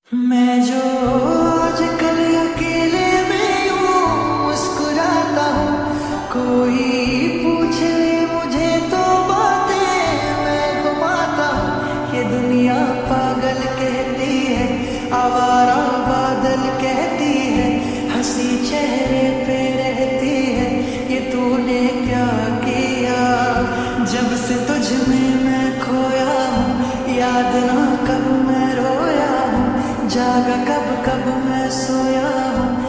मैं जो आजकल अकेले में यूं मुस्कुराता हूँ, कोई पूछ ले मुझे तो बातें मैं घुमाता हूँ। ये दुनिया पागल कहती है, आवारा बादल कहती है, हंसी चेहरे पे रहती है, ये तूने क्या किया। जब से तुझ में मैं खोया हूँ, याद ना कब मैं रोया हूँ, जागा कब कब मैं सोया हूँ,